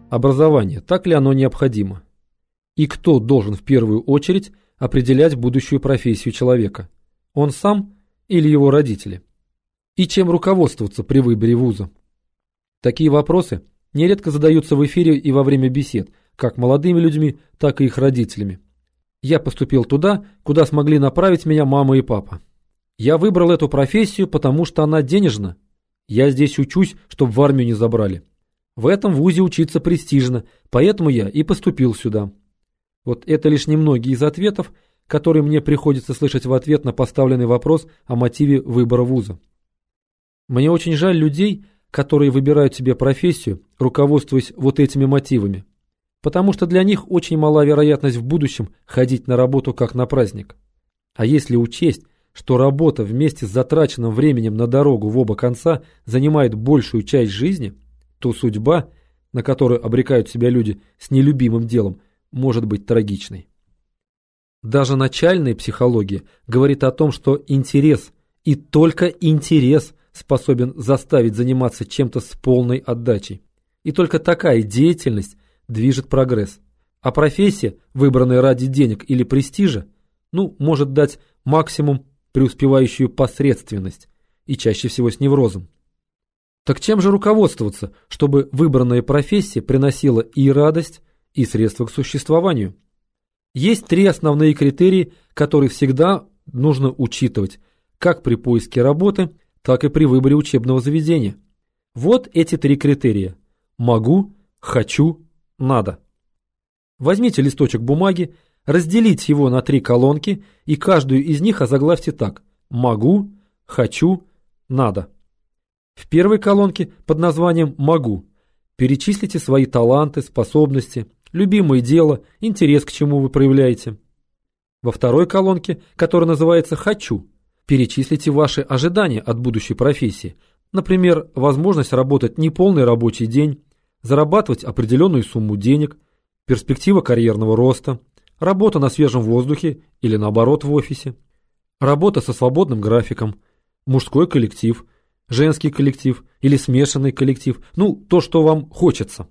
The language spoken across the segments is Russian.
Образование, так ли оно необходимо? И кто должен в первую очередь определять будущую профессию человека? Он сам или его родители? И чем руководствоваться при выборе вуза? Такие вопросы нередко задаются в эфире и во время бесед, как молодыми людьми, так и их родителями. Я поступил туда, куда смогли направить меня мама и папа. Я выбрал эту профессию, потому что она денежна. Я здесь учусь, чтобы в армию не забрали. В этом вузе учиться престижно, поэтому я и поступил сюда. Вот это лишь немногие из ответов, которые мне приходится слышать в ответ на поставленный вопрос о мотиве выбора вуза. Мне очень жаль людей, которые выбирают себе профессию, руководствуясь вот этими мотивами, потому что для них очень мала вероятность в будущем ходить на работу как на праздник. А если учесть, что работа вместе с затраченным временем на дорогу в оба конца занимает большую часть жизни, то судьба, на которую обрекают себя люди с нелюбимым делом, может быть трагичной. Даже начальная психология говорит о том, что интерес, и только интерес, способен заставить заниматься чем-то с полной отдачей. И только такая деятельность движет прогресс. А профессия, выбранная ради денег или престижа, может дать максимум преуспевающую посредственность, и чаще всего с неврозом. Так чем же руководствоваться, чтобы выбранная профессия приносила и радость, и средства к существованию? Есть 3 основные критерии, которые всегда нужно учитывать, как при поиске работы, так и при выборе учебного заведения. Вот эти 3 критерия. Могу, хочу, надо. Возьмите листочек бумаги, разделите его на 3 колонки и каждую из них озаглавьте так: могу, хочу, надо. В первой колонке под названием «Могу» перечислите свои таланты, способности, любимое дело, интерес, к чему вы проявляете. Во второй колонке, которая называется «Хочу», перечислите ваши ожидания от будущей профессии. Например, возможность работать неполный рабочий день, зарабатывать определенную сумму денег, перспектива карьерного роста, работа на свежем воздухе или наоборот в офисе, работа со свободным графиком, мужской коллектив, женский коллектив или смешанный коллектив, то, что вам хочется.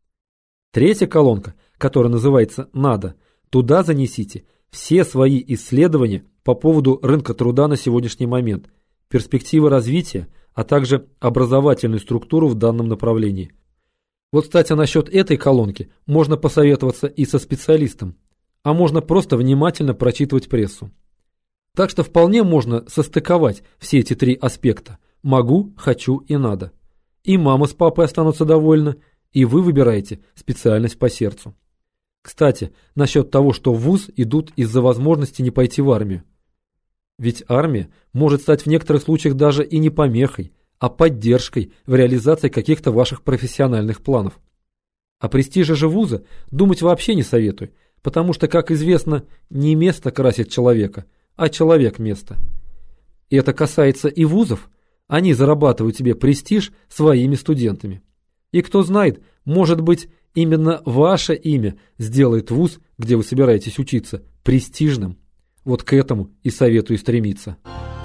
Третья колонка, которая называется «Надо», туда занесите все свои исследования по поводу рынка труда на сегодняшний момент, перспективы развития, а также образовательную структуру в данном направлении. Вот, кстати, насчет этой колонки можно посоветоваться и со специалистом, а можно просто внимательно прочитывать прессу. Так что вполне можно состыковать все эти 3 аспекта: могу, хочу и надо. И мама с папой останутся довольны, и вы выбираете специальность по сердцу. Кстати, насчет того, что в вуз идут из-за возможности не пойти в армию. Ведь армия может стать в некоторых случаях даже и не помехой, а поддержкой в реализации каких-то ваших профессиональных планов. О престиже же вуза думать вообще не советую, потому что, как известно, не место красит человека, а человек место. И это касается и вузов. Они зарабатывают себе престиж своими студентами. И кто знает, может быть, именно ваше имя сделает вуз, где вы собираетесь учиться, престижным. Вот к этому и советую стремиться.